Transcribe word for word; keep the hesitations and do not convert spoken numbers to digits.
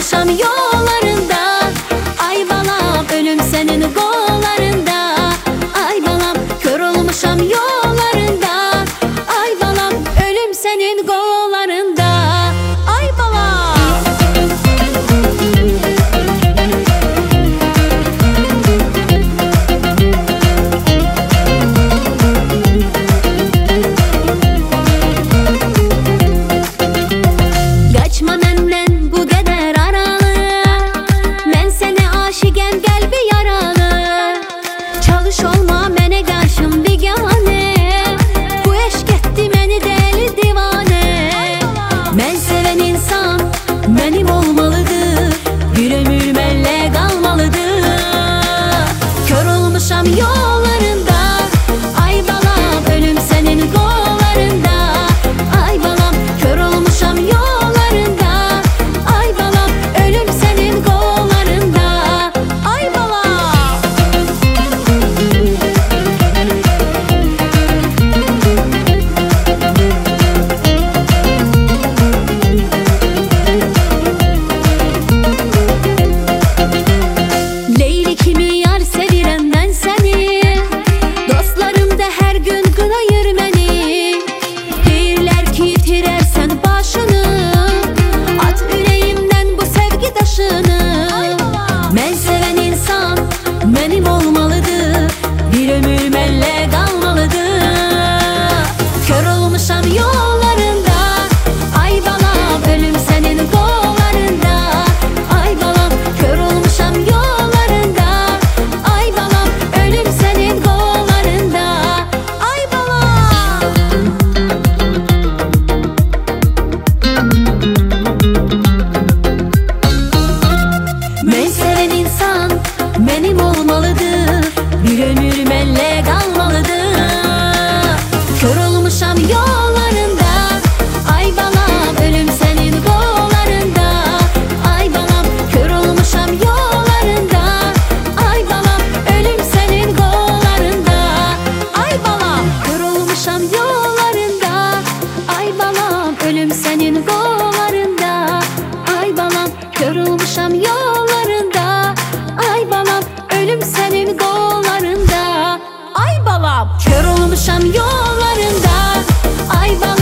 olmuşam yollarında. Ay balam ölüm senin kollarında. Ay balam kör olmuşam yollarında. Ay balam ölüm senin kollarında. Ay balam. Kaçma menden bu kadar aralı. Ben seni aşıgen kalbi yaralı. Çalış olma mene karşım bigane. Bu eşk etti beni deli divane. Ben seven insan benim olmalıdır. Bir ömür benle kalmalıdır. Kör olmuşam yollarında. Ay balam ölüm senin kollarında. Ay balam kör olmuşam yollarında. Ay balam ölüm senin kollarında. Ay balam. Leyli kimi yar sevirem ben seni. Dostlarım da her gün kınayır beni. Deyirler ki itirersen başını. At yüreğimden bu sevgi taşını. Ben seven insan benim olmalıdır. Bir ömür benle kalmalıdır. Kör olmuşam yollarında. Ay balam ölüm senin kollarında. Ay balam kör olmuşam yollarında. Ay balam ölüm senin kollarında. Ay balam. Ben seven insan benim olmalıdır. Bir ömür benle kalmalıdır. Kör olmuşam yollarında. Ay balam ölüm senin kollarında. Ay balam kör olmuşam yollarında. Ay balam ölüm senin kollarında. Ay balam kör olmuşam yollarında. Ay balam ölüm senin kollarında. Ay balam kör olmuşam yollarında. Ay balam ölüm senin kollarında. Ay balam kör olmuşam yollarında. Ay balam